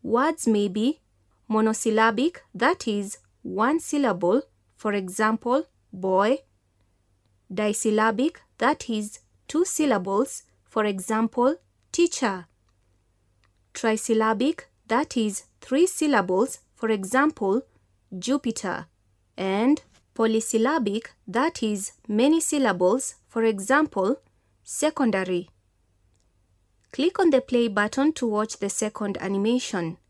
Words may be monosyllabic, that is, one syllable, for example, boy. Disyllabic, that is, two syllables, for example, teacher. Trisyllabic, that is, three syllables, for example, Jupiter. And polysyllabic, that is, many syllables, for example, secondary. Click on the play button to watch the second animation.